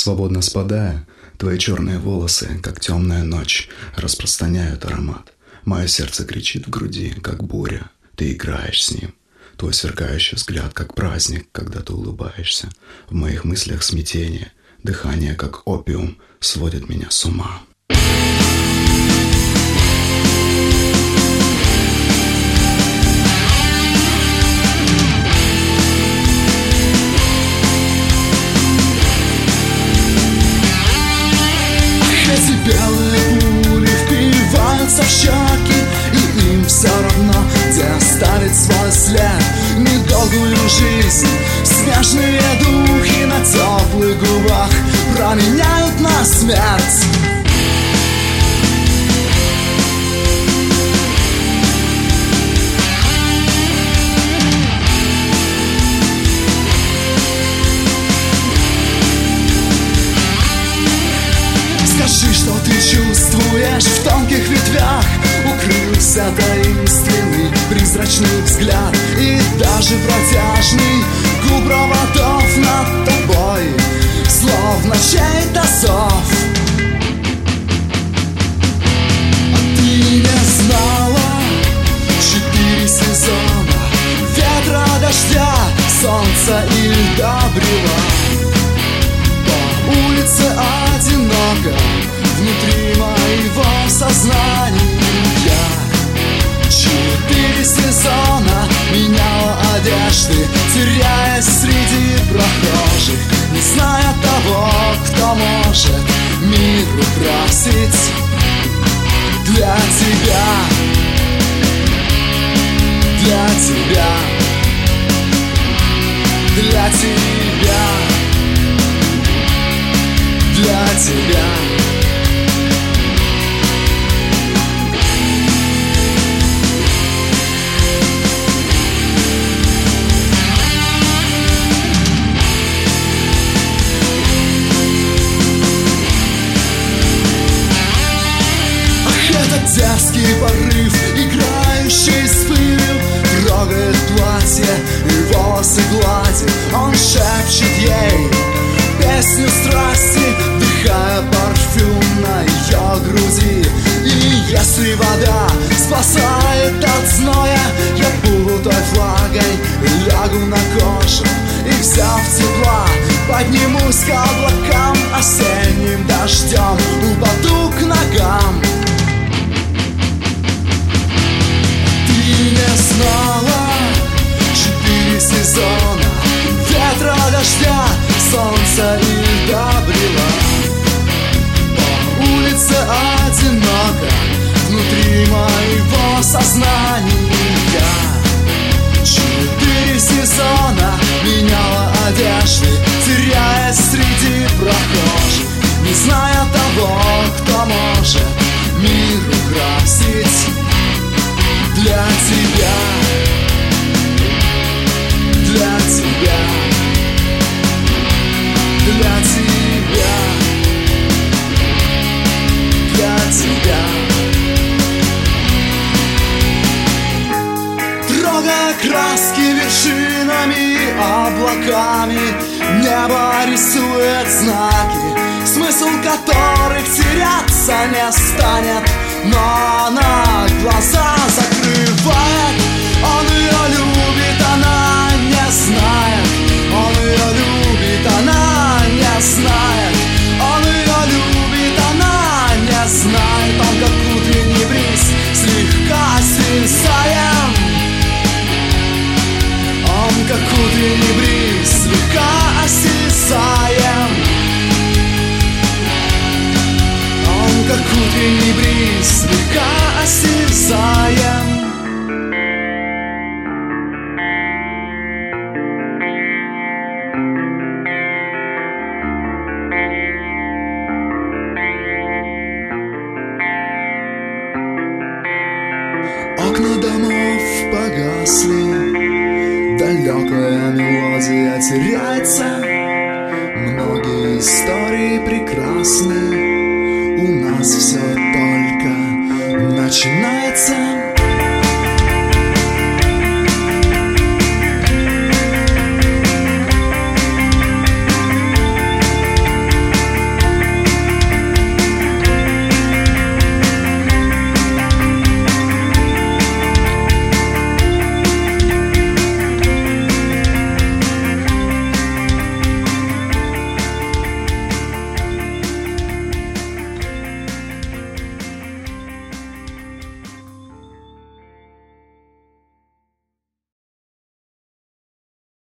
Свободно спадая, твои черные волосы, как темная ночь, распространяют аромат. Мое сердце кричит в груди, как буря. Ты играешь с ним. Твой сверкающий взгляд, как праздник, когда ты улыбаешься. В моих мыслях смятение, дыхание, как опиум, сводит меня с ума. Эти белые пули впиваются в щеки, и им все равно, где оставить свой след. Недолгую жизнь снежные духи на теплых губах променяют на смерть. Скажи, что ты чувствуешь в тонких ветвях. Укрылся таинственный призрачный взгляд, и даже протяжный гул проводов над тобой, словно чей-то зов. А ты не знала 4 сезона ветра, дождя, солнца и льда брела. По улице одиноко внутри моего сознания. 4 сезона меняла одежды, теряясь среди прохожих, не зная того, кто может мир украсить. Для тебя, для тебя, для тебя, для тебя. Дерзкий порыв, играющий с пылью, трогает платье и волосы гладит. Он шепчет ей песню страсти, вдыхая парфюм на ее груди. И если вода спасает от зноя, я буду той флагой, лягу на кожу и, взяв тепла, поднимусь к облакам, осенним дождем упаду к ногам. Не знала 4 сезона ветра, дождя, солнца и льда брела. По улице одиноко внутри моего сознания. 4 сезона меняла одежды, теряясь среди прохожих, не зная того, кто может мир украсить. Для тебя, для тебя, для тебя, для тебя. Трогая краски вершинами, облаками, небо рисует знаки, смысл которых теряться не станет. Но она глаза закрывает. Он ее любит, она не знает. Он ее любит, она не знает. Он ее любит, она не знает. Он как утренний бриз, слегка осязаем. Он как утренний бриз, слегка осязаем. Как утренний бриз, слегка осязаем. Окна домов погасли, далекая мелодия теряется. Многие истории прекрасны, у нас все только начинается.